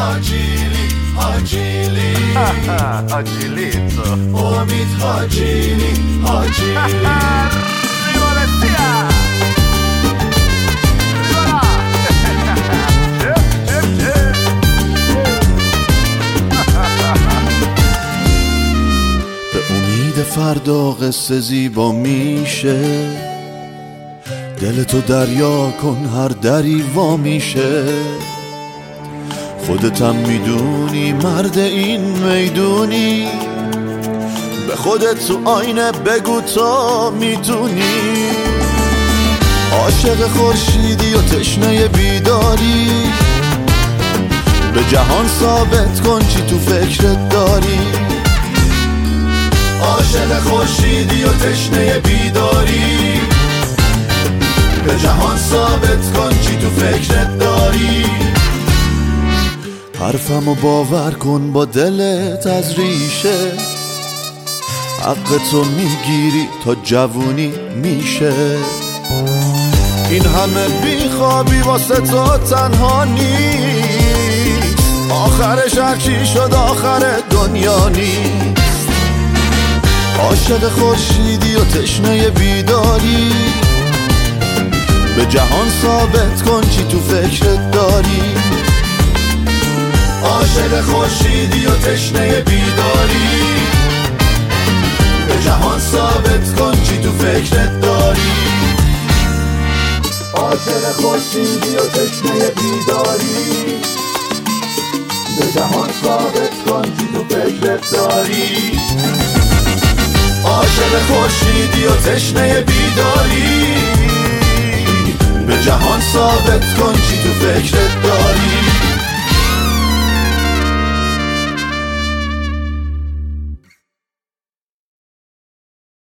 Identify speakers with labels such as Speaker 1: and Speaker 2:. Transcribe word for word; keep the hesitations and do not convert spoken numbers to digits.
Speaker 1: حاجیلی حاجیلی
Speaker 2: حاجیلیتو
Speaker 1: امید حاجیلی حاجیلی
Speaker 3: به امید فردا قصه زیبا میشه، دلتو دریا کن هر دری وا میشه. خودتم میدونی مرد این میدونی، به خودت تو آینه بگو تا میتونی. عاشق خورشیدی و تشنه بیداری، به جهان ثابت کن چی تو فکرت داری.
Speaker 1: عاشق خورشیدی و تشنه بیداری، به جهان ثابت کن چی تو فکرت داری.
Speaker 3: حرفمو باور کن با دلت از ریشه، حقتو میگیری تا جوونی میشه. این همه بیخوابی واسه تو تنها نیست، آخرش هرچی شد آخر دنیا نیست. عاشق خورشیدی و تشنه بیداری، به جهان ثابت کن چی تو فکرت داری.
Speaker 1: عاشق خورشیدی و تشنه بیداری، به جهان ثابت کن چی تو فکرت داری. عاشق خورشیدی و تشنه بیداری، به جهان ثابت کن چی تو فکرت داری. عاشق خورشیدی و تشنه بیداری، به جهان ثابت کن چی تو فکرت داری.